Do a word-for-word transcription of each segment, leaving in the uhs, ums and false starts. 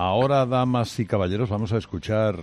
Ahora, damas y caballeros, vamos a escuchar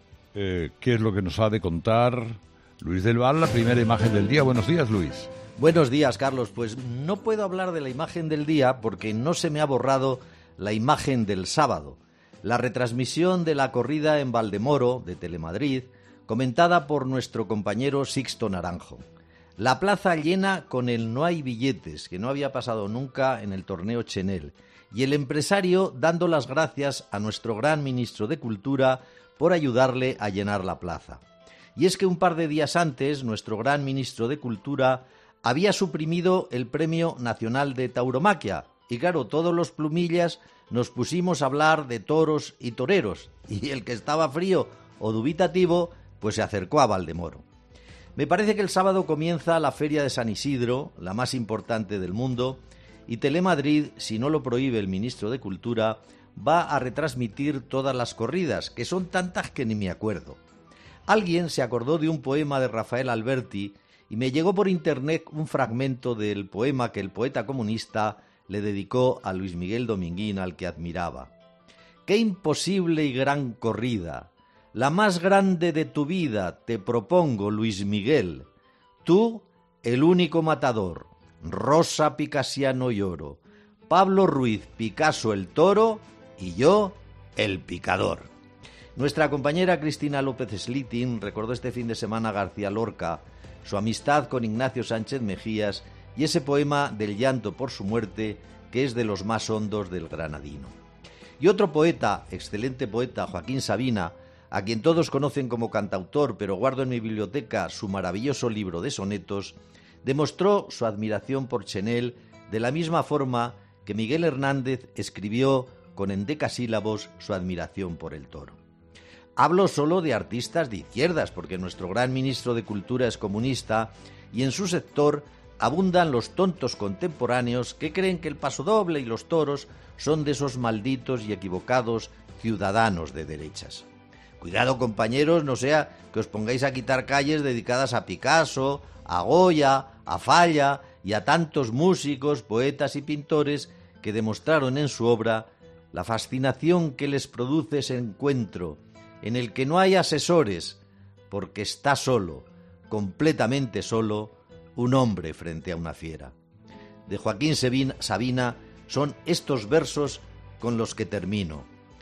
eh, qué es lo que nos ha de contar Luis del Val, la primera imagen del día. Buenos días, Luis. Buenos días, Carlos. Pues no puedo hablar de la imagen del día porque no se me ha borrado la imagen del sábado. La retransmisión de la corrida en Valdemoro, de Telemadrid, comentada por nuestro compañero Sixto Naranjo. La plaza llena con el no hay billetes, que no había pasado nunca en el torneo Chenel, y el empresario dando las gracias a nuestro gran ministro de Cultura por ayudarle a llenar la plaza. Y es que un par de días antes, nuestro gran ministro de Cultura había suprimido el Premio Nacional de Tauromaquia, y claro, todos los plumillas nos pusimos a hablar de toros y toreros, y el que estaba frío o dubitativo, pues se acercó a Valdemoro. Me parece que el sábado comienza la Feria de San Isidro, la más importante del mundo, y Telemadrid, si no lo prohíbe el ministro de Cultura, va a retransmitir todas las corridas, que son tantas que ni me acuerdo. Alguien se acordó de un poema de Rafael Alberti y me llegó por internet un fragmento del poema que el poeta comunista le dedicó a Luis Miguel Dominguín, al que admiraba. ¡Qué imposible y gran corrida! La más grande de tu vida te propongo, Luis Miguel. Tú, el único matador, Rosa Picasiano y Oro, Pablo Ruiz Picasso el toro y yo el picador. Nuestra compañera Cristina López Slitin recordó este fin de semana a García Lorca, su amistad con Ignacio Sánchez Mejías y ese poema del llanto por su muerte que es de los más hondos del granadino. Y otro poeta, excelente poeta, Joaquín Sabina, a quien todos conocen como cantautor, pero guardo en mi biblioteca su maravilloso libro de sonetos, demostró su admiración por Chenel de la misma forma que Miguel Hernández escribió con endecasílabos su admiración por el toro. Hablo solo de artistas de izquierdas, porque nuestro gran ministro de Cultura es comunista y en su sector abundan los tontos contemporáneos que creen que el pasodoble y los toros son de esos malditos y equivocados ciudadanos de derechas. Cuidado, compañeros, no sea que os pongáis a quitar calles dedicadas a Picasso, a Goya, a Falla y a tantos músicos, poetas y pintores que demostraron en su obra la fascinación que les produce ese encuentro en el que no hay asesores, porque está solo, completamente solo, un hombre frente a una fiera. De Joaquín Sabina son estos versos con los que termino.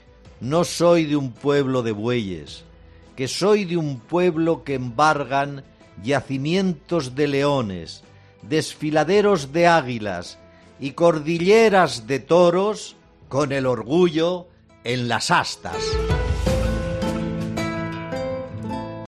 No soy de un pueblo de bueyes, que soy de un pueblo que embargan yacimientos de leones, desfiladeros de águilas y cordilleras de toros con el orgullo en las astas.